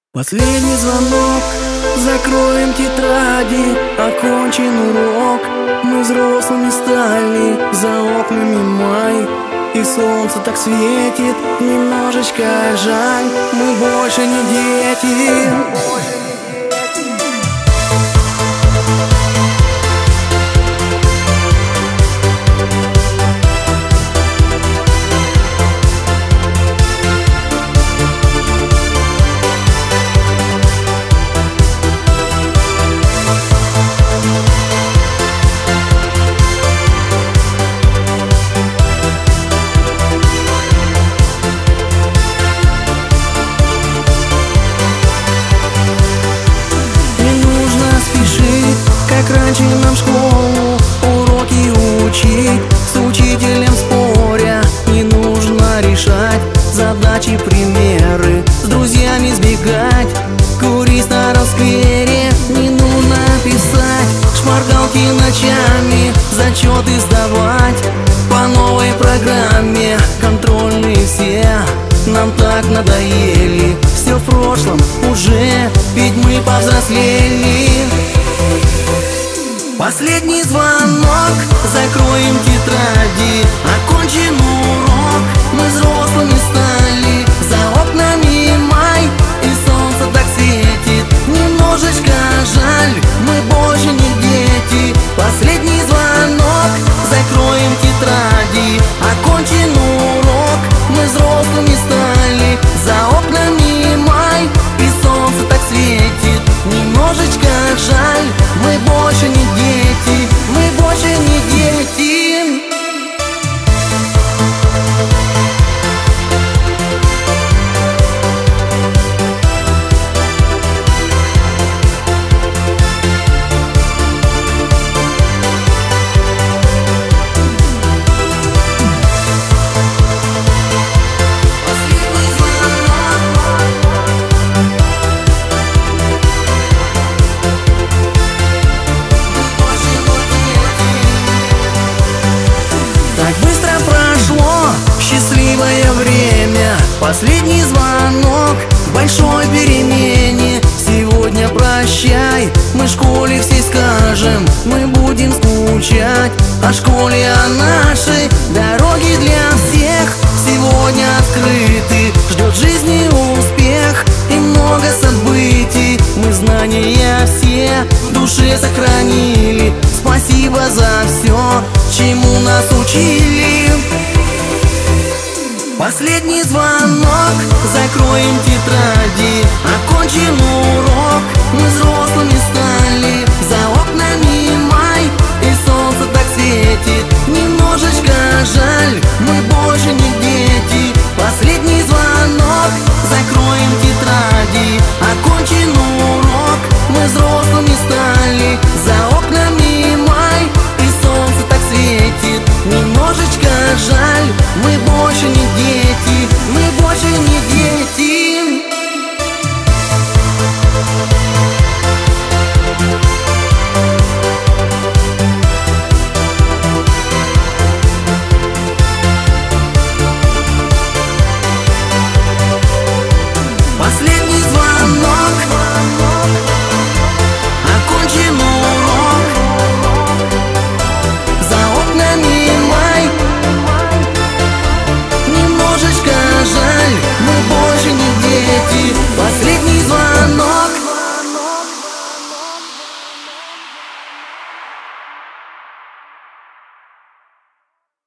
Последний звонок, закроем тетради, окончен урок. Мы взрослыми стали, за окнами май, и солнце так светит, немножечко жаль, мы больше не дети. Как раньше нам школу уроки учить, с учителем споря не нужно решать задачи, примеры, с друзьями сбегать, курить в старом сквере не нужно писать, шпаргалки ночами, зачеты сдавать по новой программе, контрольные все нам так надоели, все в прошлом уже, ведь мы повзрослели. Последний звонок, закроем тетради, окончен урок, мы взрослыми стали, за окнами май, и солнце так светит, немножечко жаль, мы больше не дети. Последний звонок, закроем тетради, окончен урок, мы взрослыми стали, за окнами май, и солнце так светит, немножечко жаль, мы больше не дети, мы больше не дети. Счастливое время, последний звонок в большой перемене. Сегодня прощай, мы школе всей скажем, мы будем скучать о школе, о нашей. Дороги для всех сегодня открыты, ждет жизни успех и много событий. Мы знания все в душе сохранили, спасибо за все, чему нас учили. Последний звонок, закроем